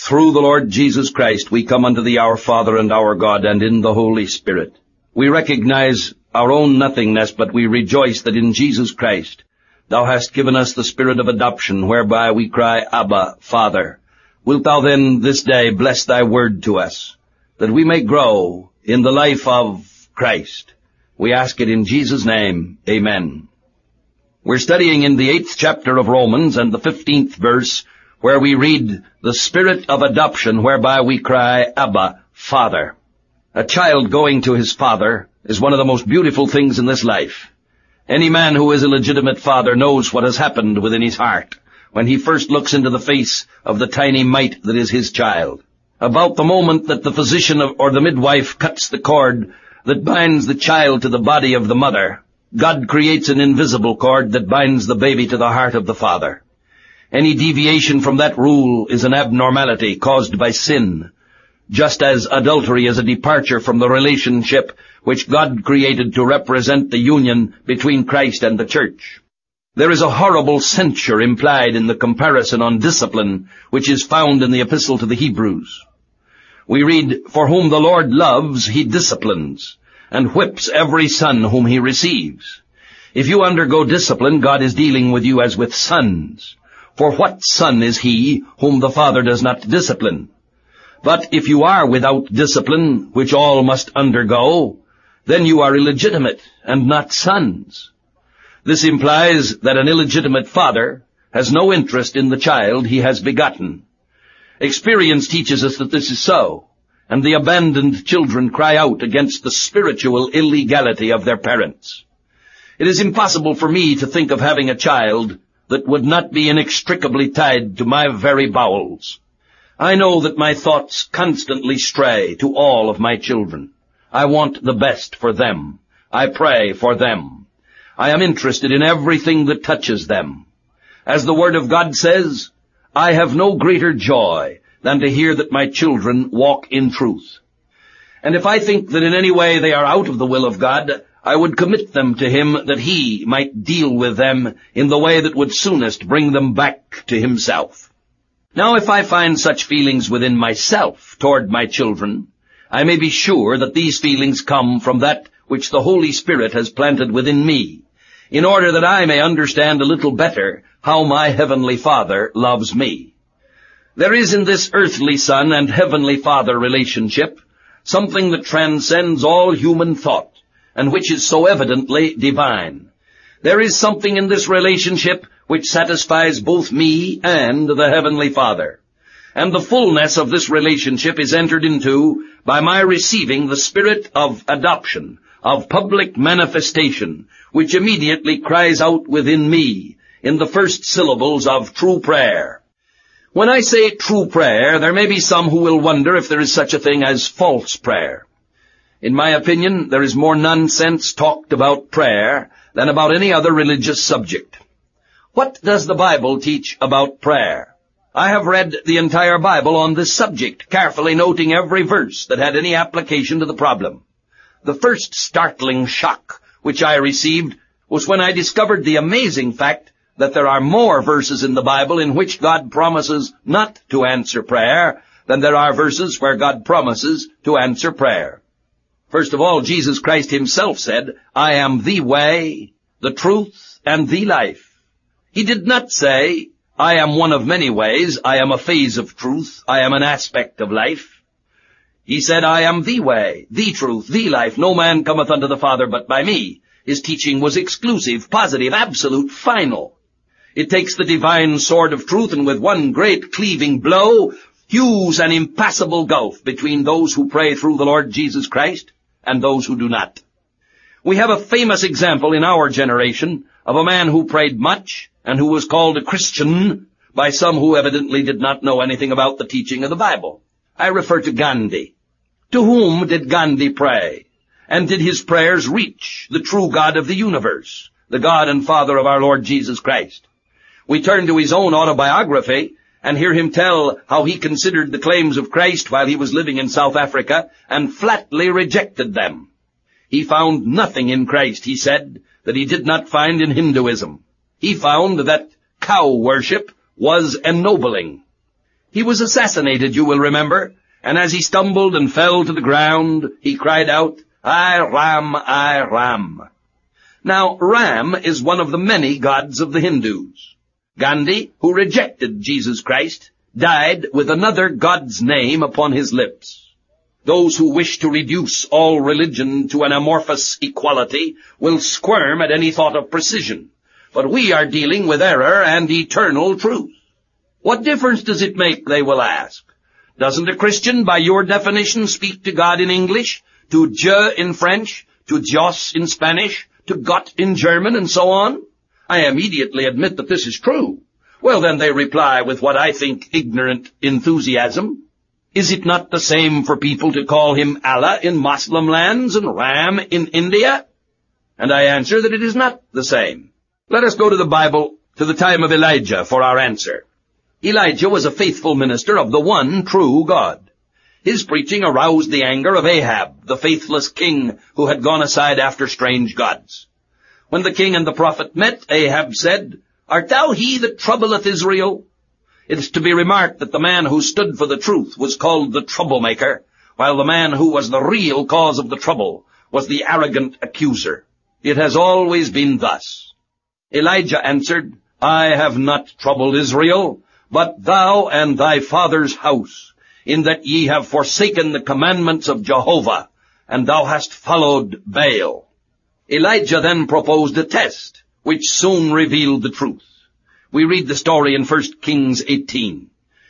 Through the Lord Jesus Christ we come unto thee, our Father and our God, and in the Holy Spirit. We recognize our own nothingness, but we rejoice that in Jesus Christ thou hast given us the spirit of adoption, whereby we cry, Abba, Father. Wilt thou then this day bless thy word to us, that we may grow in the life of Christ? We ask it in Jesus' name. Amen. We're studying in the 8th chapter of Romans and the 15th verse, where we read, the spirit of adoption, whereby we cry, Abba, Father. A child going to his father is one of the most beautiful things in this life. Any man who is a legitimate father knows what has happened within his heart when he first looks into the face of the tiny mite that is his child. About the moment that the physician or the midwife cuts the cord that binds the child to the body of the mother, God creates an invisible cord that binds the baby to the heart of the father. Any deviation from that rule is an abnormality caused by sin, just as adultery is a departure from the relationship which God created to represent the union between Christ and the church. There is a horrible censure implied in the comparison on discipline which is found in the epistle to the Hebrews. We read, for whom the Lord loves, he disciplines, and whips every son whom he receives. If you undergo discipline, God is dealing with you as with sons. For what son is he whom the Father does not discipline? But if you are without discipline, which all must undergo, then you are illegitimate and not sons. This implies that an illegitimate father has no interest in the child he has begotten. Experience teaches us that this is so, and the abandoned children cry out against the spiritual illegality of their parents. It is impossible for me to think of having a child that would not be inextricably tied to my very bowels. I know that my thoughts constantly stray to all of my children. I want the best for them. I pray for them. I am interested in everything that touches them. As the Word of God says, I have no greater joy than to hear that my children walk in truth. And if I think that in any way they are out of the will of God, I would commit them to Him that He might deal with them in the way that would soonest bring them back to Himself. Now, if I find such feelings within myself toward my children, I may be sure that these feelings come from that which the Holy Spirit has planted within me, in order that I may understand a little better how my Heavenly Father loves me. There is in this earthly Son and Heavenly Father relationship something that transcends all human thought, and which is so evidently divine. There is something in this relationship which satisfies both me and the Heavenly Father. And the fullness of this relationship is entered into by my receiving the spirit of adoption, of public manifestation, which immediately cries out within me in the first syllables of true prayer. When I say true prayer, there may be some who will wonder if there is such a thing as false prayer. In my opinion, there is more nonsense talked about prayer than about any other religious subject. What does the Bible teach about prayer? I have read the entire Bible on this subject, carefully noting every verse that had any application to the problem. The first startling shock which I received was when I discovered the amazing fact that there are more verses in the Bible in which God promises not to answer prayer than there are verses where God promises to answer prayer. First of all, Jesus Christ Himself said, I am the way, the truth, and the life. He did not say, I am one of many ways, I am a phase of truth, I am an aspect of life. He said, I am the way, the truth, the life. No man cometh unto the Father but by me. His teaching was exclusive, positive, absolute, final. It takes the divine sword of truth and with one great cleaving blow hews an impassable gulf between those who pray through the Lord Jesus Christ and those who do not. We have a famous example in our generation of a man who prayed much and who was called a Christian by some who evidently did not know anything about the teaching of the Bible. I refer to Gandhi. To whom did Gandhi pray? And did his prayers reach the true God of the universe, the God and Father of our Lord Jesus Christ? We turn to his own autobiography and hear him tell how he considered the claims of Christ while he was living in South Africa and flatly rejected them. He found nothing in Christ, he said, that he did not find in Hinduism. He found that cow worship was ennobling. He was assassinated, you will remember, and as he stumbled and fell to the ground, he cried out, "I Ram, I Ram." Now, Ram is one of the many gods of the Hindus. Gandhi, who rejected Jesus Christ, died with another god's name upon his lips. Those who wish to reduce all religion to an amorphous equality will squirm at any thought of precision. But we are dealing with error and eternal truth. What difference does it make, they will ask? Doesn't a Christian, by your definition, speak to God in English, to Dieu in French, to Dios in Spanish, to Gott in German, and so on? I immediately admit that this is true. Well, then they reply with what I think ignorant enthusiasm. Is it not the same for people to call him Allah in Muslim lands and Ram in India? And I answer that it is not the same. Let us go to the Bible, to the time of Elijah, for our answer. Elijah was a faithful minister of the one true God. His preaching aroused the anger of Ahab, the faithless king who had gone aside after strange gods. When the king and the prophet met, Ahab said, "Art thou he that troubleth Israel?" It is to be remarked that the man who stood for the truth was called the troublemaker, while the man who was the real cause of the trouble was the arrogant accuser. It has always been thus. Elijah answered, "I have not troubled Israel, but thou and thy father's house, in that ye have forsaken the commandments of Jehovah, and thou hast followed Baal." Elijah then proposed a test, which soon revealed the truth. We read the story in 1 Kings 18.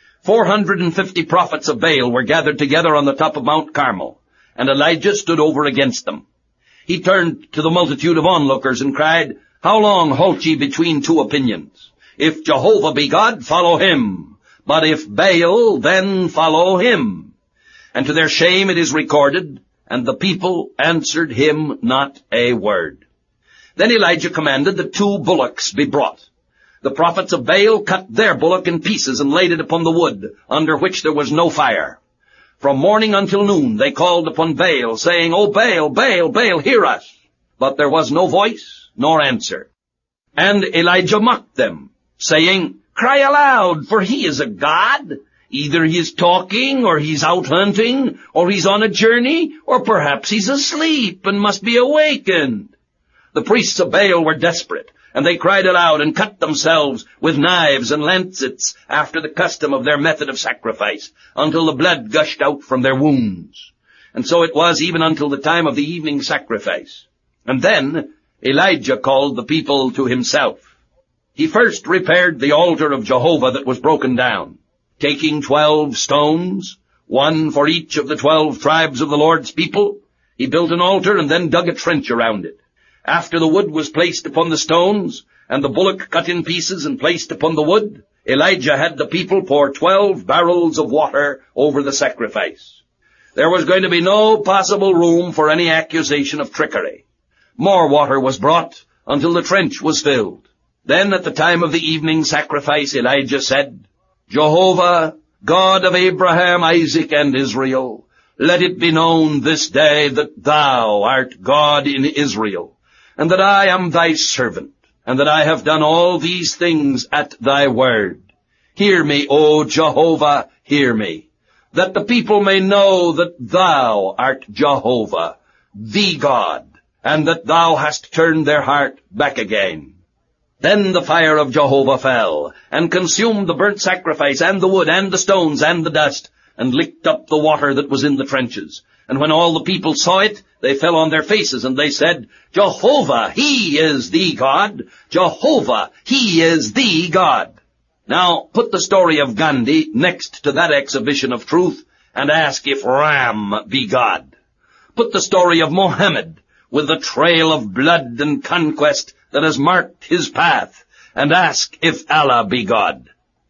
450 prophets of Baal were gathered together on the top of Mount Carmel, and Elijah stood over against them. He turned to the multitude of onlookers and cried, "How long halt ye between two opinions? If Jehovah be God, follow him. But if Baal, then follow him." And to their shame it is recorded, "And the people answered him not a word." Then Elijah commanded that 2 bullocks be brought. The prophets of Baal cut their bullock in pieces and laid it upon the wood, under which there was no fire. From morning until noon they called upon Baal, saying, "O Baal, Baal, Baal, hear us." But there was no voice nor answer. And Elijah mocked them, saying, "Cry aloud, for he is a god. Either he is talking, or he's out hunting, or he's on a journey, or perhaps he's asleep and must be awakened." The priests of Baal were desperate, and they cried aloud and cut themselves with knives and lancets after the custom of their method of sacrifice, until the blood gushed out from their wounds. And so it was even until the time of the evening sacrifice. And then Elijah called the people to himself. He first repaired the altar of Jehovah that was broken down, taking 12 stones, 1 for each of the 12 tribes of the Lord's people. He built an altar and then dug a trench around it. After the wood was placed upon the stones, and the bullock cut in pieces and placed upon the wood, Elijah had the people pour 12 barrels of water over the sacrifice. There was going to be no possible room for any accusation of trickery. More water was brought until the trench was filled. Then at the time of the evening sacrifice, Elijah said, "Jehovah, God of Abraham, Isaac, and Israel, let it be known this day that thou art God in Israel, and that I am thy servant, and that I have done all these things at thy word. Hear me, O Jehovah, hear me, that the people may know that thou art Jehovah, the God, and that thou hast turned their heart back again." Then the fire of Jehovah fell, and consumed the burnt sacrifice, and the wood, and the stones, and the dust, and licked up the water that was in the trenches. And when all the people saw it, they fell on their faces, and they said, "Jehovah, he is the God! Jehovah, he is the God!" Now, put the story of Gandhi next to that exhibition of truth, and ask if Ram be God. Put the story of Mohammed, with the trail of blood and conquest that has marked his path, and ask if Allah be God.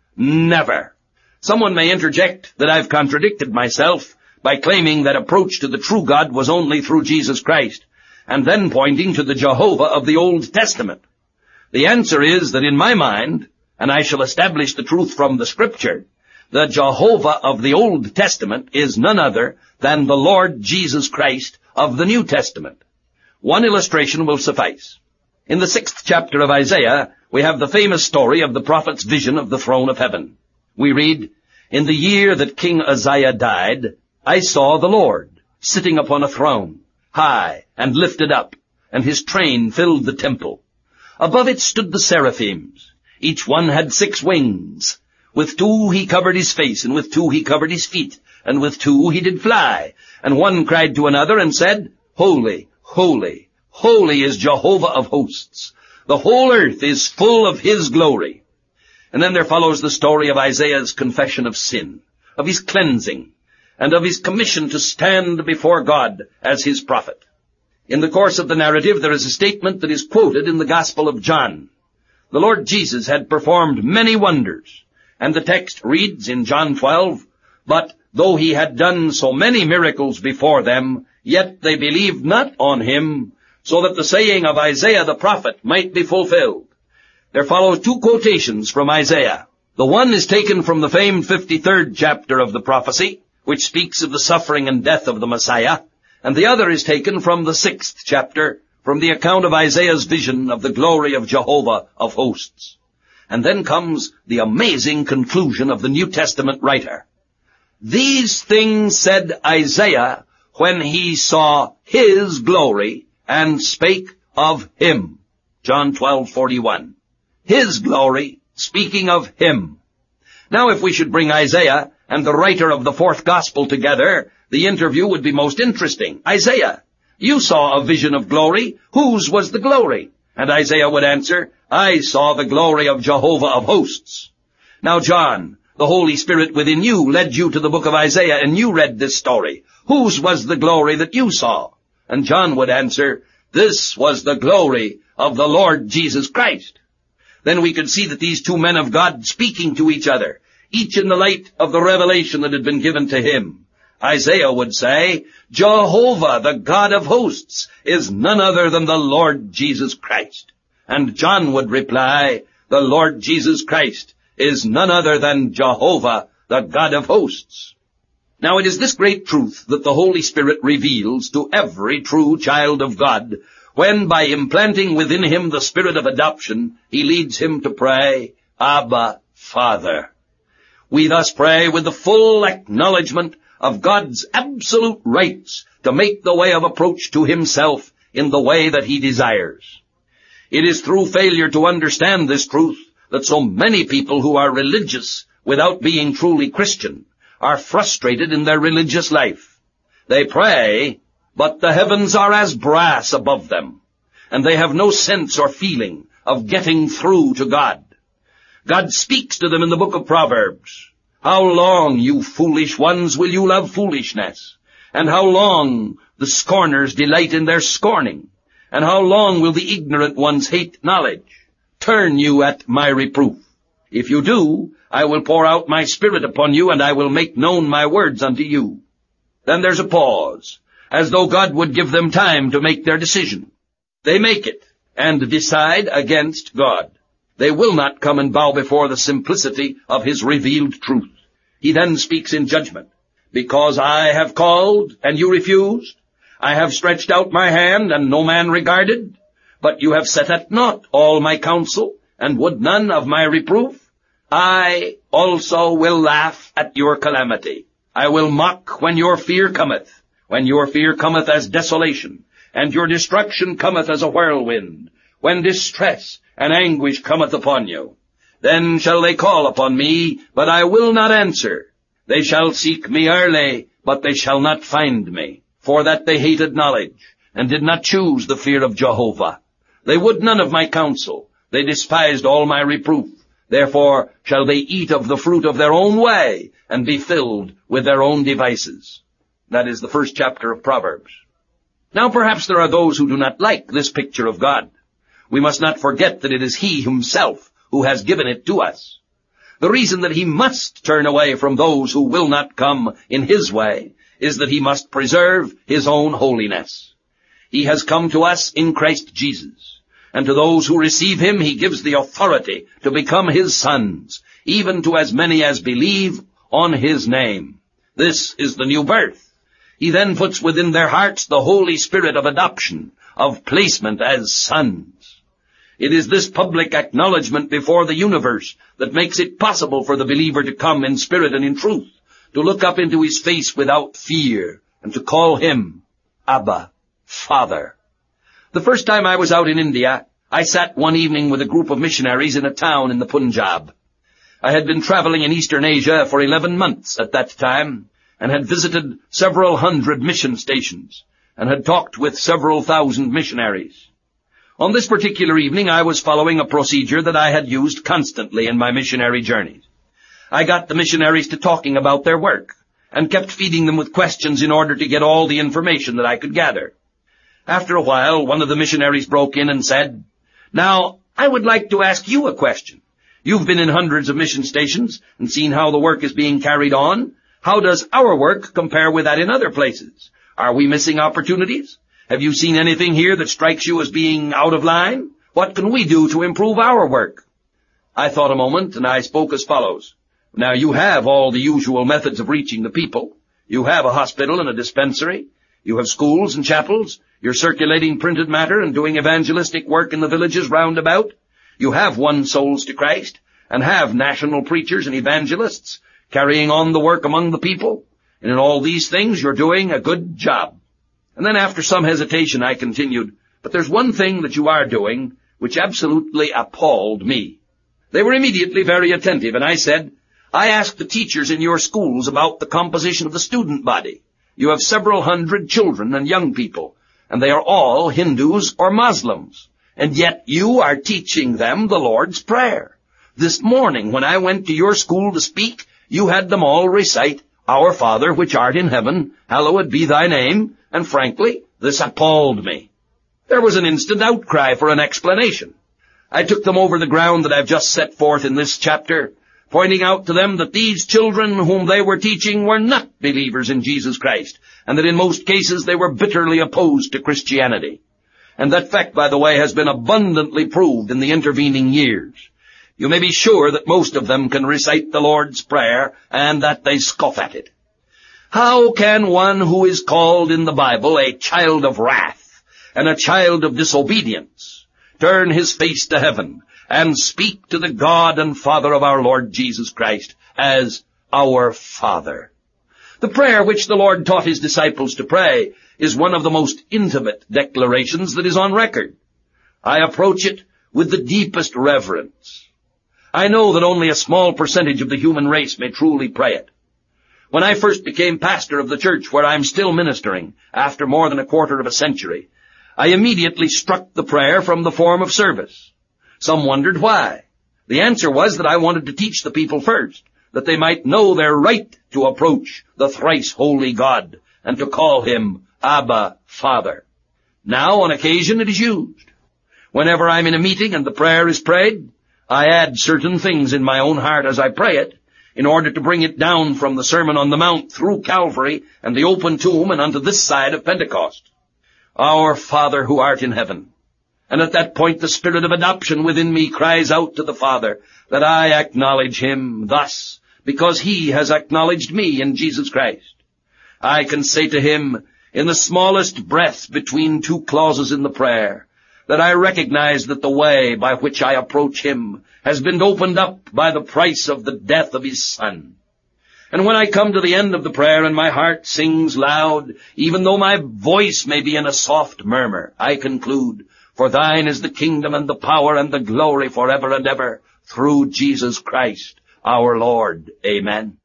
Never. Someone may interject that I've contradicted myself by claiming that approach to the true God was only through Jesus Christ, and then pointing to the Jehovah of the Old Testament. The answer is that in my mind, and I shall establish the truth from the Scripture, the Jehovah of the Old Testament is none other than the Lord Jesus Christ of the New Testament. One illustration will suffice. In the 6th chapter of Isaiah, we have the famous story of the prophet's vision of the throne of heaven. We read, In the year that King Uzziah died, I saw the Lord sitting upon a throne, high and lifted up, and his train filled the temple. Above it stood the seraphims. Each one had 6 wings. With 2 he covered his face, and with 2 he covered his feet, and with 2 he did fly. And one cried to another and said, Holy, holy, holy is Jehovah of hosts. The whole earth is full of his glory. And then there follows the story of Isaiah's confession of sin, of his cleansing, and of his commission to stand before God as his prophet. In the course of the narrative, there is a statement that is quoted in the Gospel of John. The Lord Jesus had performed many wonders, and the text reads in John 12, But though he had done so many miracles before them, yet they believed not on him, so that the saying of Isaiah the prophet might be fulfilled. There follow 2 quotations from Isaiah. The one is taken from the famed 53rd chapter of the prophecy, which speaks of the suffering and death of the Messiah, and the other is taken from the 6th chapter, from the account of Isaiah's vision of the glory of Jehovah of hosts. And then comes the amazing conclusion of the New Testament writer. These things said Isaiah when he saw his glory and spake of him. John 12:41. His glory, speaking of him. Now if we should bring Isaiah and the writer of the 4th gospel together, the interview would be most interesting. Isaiah, you saw a vision of glory. Whose was the glory? And Isaiah would answer, I saw the glory of Jehovah of hosts. Now John, the Holy Spirit within you led you to the book of Isaiah, and you read this story. Whose was the glory that you saw? And John would answer, this was the glory of the Lord Jesus Christ. Then we could see that these 2 men of God speaking to each other, each in the light of the revelation that had been given to him. Isaiah would say, Jehovah, the God of hosts, is none other than the Lord Jesus Christ. And John would reply, the Lord Jesus Christ is none other than Jehovah, the God of hosts. Now it is this great truth that the Holy Spirit reveals to every true child of God, when by implanting within him the spirit of adoption, he leads him to pray, Abba, Father. We thus pray with the full acknowledgement of God's absolute rights to make the way of approach to himself in the way that he desires. It is through failure to understand this truth that so many people who are religious without being truly Christian are frustrated in their religious life. They pray, but the heavens are as brass above them, and they have no sense or feeling of getting through to God. God speaks to them in the book of Proverbs. How long, you foolish ones, will you love foolishness? And how long the scorners delight in their scorning? And how long will the ignorant ones hate knowledge? Turn you at my reproof. If you do, I will pour out my spirit upon you, and I will make known my words unto you. Then there's a pause, as though God would give them time to make their decision. They make it, and decide against God. They will not come and bow before the simplicity of his revealed truth. He then speaks in judgment. Because I have called, and you refused. I have stretched out my hand, and no man regarded. But you have set at naught all my counsel, and would none of my reproof. I also will laugh at your calamity. I will mock when your fear cometh, when your fear cometh as desolation, and your destruction cometh as a whirlwind, when distress and anguish cometh upon you. Then shall they call upon me, but I will not answer. They shall seek me early, but they shall not find me, for that they hated knowledge, and did not choose the fear of Jehovah. They would none of my counsel. They despised all my reproof. Therefore shall they eat of the fruit of their own way, and be filled with their own devices. That is the 1st chapter of Proverbs. Now perhaps there are those who do not like this picture of God. We must not forget that it is he himself who has given it to us. The reason that he must turn away from those who will not come in his way is that he must preserve his own holiness. He has come to us in Christ Jesus, and to those who receive him he gives the authority to become his sons, even to as many as believe on his name. This is the new birth. He then puts within their hearts the Holy Spirit of adoption, of placement as sons. It is this public acknowledgement before the universe that makes it possible for the believer to come in spirit and in truth, to look up into his face without fear, and to call him Abba, Father. The first time I was out in India, I sat one evening with a group of missionaries in a town in the Punjab. I had been traveling in Eastern Asia for 11 months at that time, and had visited several hundred mission stations, and had talked with several thousand missionaries. On this particular evening, I was following a procedure that I had used constantly in my missionary journeys. I got the missionaries to talking about their work, and kept feeding them with questions in order to get all the information that I could gather. After a while, one of the missionaries broke in and said, "Now, I would like to ask you a question. You've been in hundreds of mission stations and seen how the work is being carried on. How does our work compare with that in other places? Are we missing opportunities? Have you seen anything here that strikes you as being out of line? What can we do to improve our work?" I thought a moment, and I spoke as follows. "Now, you have all the usual methods of reaching the people. You have a hospital and a dispensary. You have schools and chapels. You're circulating printed matter and doing evangelistic work in the villages round about. You have won souls to Christ, and have national preachers and evangelists carrying on the work among the people. And in all these things, you're doing a good job." And then after some hesitation, I continued, "But there's one thing that you are doing which absolutely appalled me." They were immediately very attentive, and I said, "I asked the teachers in your schools about the composition of the student body. You have several hundred children and young people, and they are all Hindus or Muslims, and yet you are teaching them the Lord's Prayer. This morning, when I went to your school to speak, you had them all recite, 'Our Father which art in heaven, hallowed be thy name,' and frankly, this appalled me." There was an instant outcry for an explanation. I took them over the ground that I've just set forth in this chapter, pointing out to them that these children whom they were teaching were not believers in Jesus Christ, and that in most cases they were bitterly opposed to Christianity. And that fact, by the way, has been abundantly proved in the intervening years. You may be sure that most of them can recite the Lord's Prayer, and that they scoff at it. How can one who is called in the Bible a child of wrath and a child of disobedience turn his face to heaven and speak to the God and Father of our Lord Jesus Christ as our Father? The prayer which the Lord taught his disciples to pray is one of the most intimate declarations that is on record. I approach it with the deepest reverence. I know that only a small percentage of the human race may truly pray it. When I first became pastor of the church where I'm still ministering, after more than a quarter of a century, I immediately struck the prayer from the form of service. Some wondered why. The answer was that I wanted to teach the people first, that they might know their right to approach the thrice holy God and to call him Abba, Father. Now, on occasion, it is used. Whenever I'm in a meeting and the prayer is prayed, I add certain things in my own heart as I pray it, in order to bring it down from the Sermon on the Mount through Calvary and the open tomb and unto this side of Pentecost. Our Father who art in heaven. And at that point the spirit of adoption within me cries out to the Father that I acknowledge him thus, because he has acknowledged me in Jesus Christ. I can say to him, in the smallest breath between two clauses in the prayer, that I recognize that the way by which I approach him has been opened up by the price of the death of his Son. And when I come to the end of the prayer and my heart sings loud, even though my voice may be in a soft murmur, I conclude, "For thine is the kingdom and the power and the glory forever and ever, through Jesus Christ our Lord. Amen."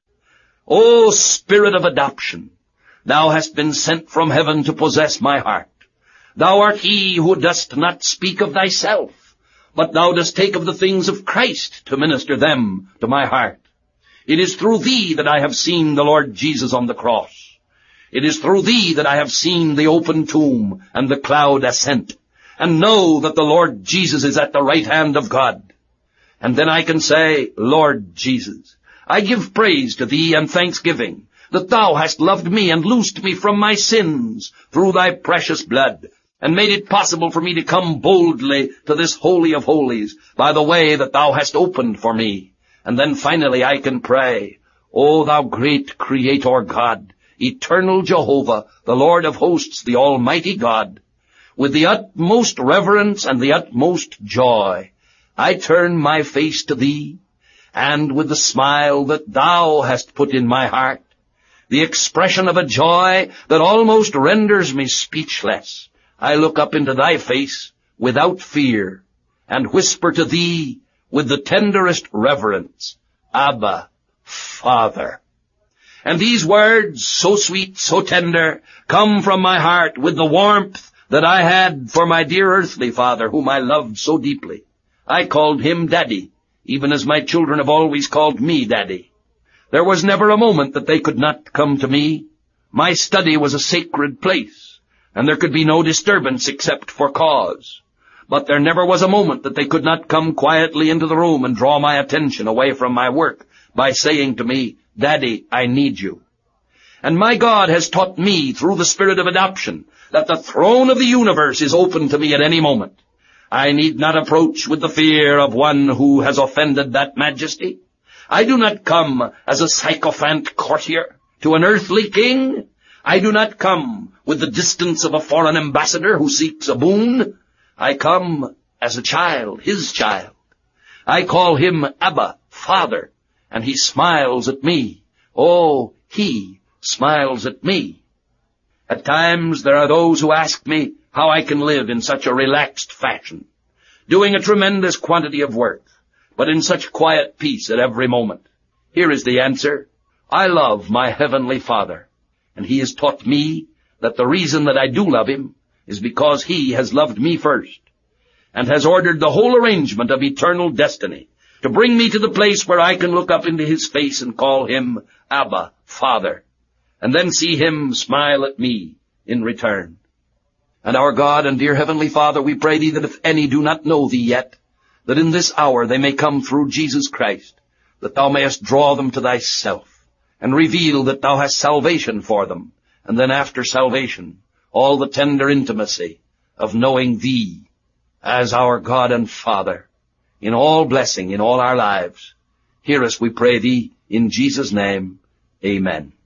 O Spirit of adoption, thou hast been sent from heaven to possess my heart. Thou art he who dost not speak of thyself, but thou dost take of the things of Christ to minister them to my heart. It is through thee that I have seen the Lord Jesus on the cross. It is through thee that I have seen the open tomb and the cloud ascent, and know that the Lord Jesus is at the right hand of God. And then I can say, "Lord Jesus, I give praise to thee and thanksgiving, that thou hast loved me and loosed me from my sins through thy precious blood, and made it possible for me to come boldly to this Holy of Holies by the way that thou hast opened for me." And then finally I can pray, "O thou great Creator God, eternal Jehovah, the Lord of hosts, the Almighty God, with the utmost reverence and the utmost joy, I turn my face to thee, and with the smile that thou hast put in my heart, the expression of a joy that almost renders me speechless, I look up into thy face without fear, and whisper to thee with the tenderest reverence, Abba, Father. And these words, so sweet, so tender, come from my heart with the warmth that I had for my dear earthly father, whom I loved so deeply. I called him Daddy, even as my children have always called me Daddy. There was never a moment that they could not come to me. My study was a sacred place, and there could be no disturbance except for cause. But there never was a moment that they could not come quietly into the room and draw my attention away from my work by saying to me, Daddy, I need you. And my God has taught me through the spirit of adoption that the throne of the universe is open to me at any moment. I need not approach with the fear of one who has offended that majesty. I do not come as a sycophant courtier to an earthly king. I do not come with the distance of a foreign ambassador who seeks a boon. I come as a child, his child. I call him Abba, Father, and he smiles at me. Oh, he smiles at me. At times there are those who ask me how I can live in such a relaxed fashion, doing a tremendous quantity of work, but in such quiet peace at every moment. Here is the answer. I love my heavenly Father, and he has taught me that the reason that I do love him is because he has loved me first, and has ordered the whole arrangement of eternal destiny to bring me to the place where I can look up into his face and call him Abba, Father, and then see him smile at me in return. And our God and dear Heavenly Father, we pray thee that if any do not know thee yet, that in this hour they may come through Jesus Christ, that thou mayest draw them to thyself, and reveal that thou hast salvation for them, and then after salvation, all the tender intimacy of knowing thee as our God and Father, in all blessing in all our lives. Hear us, we pray thee, in Jesus' name. Amen.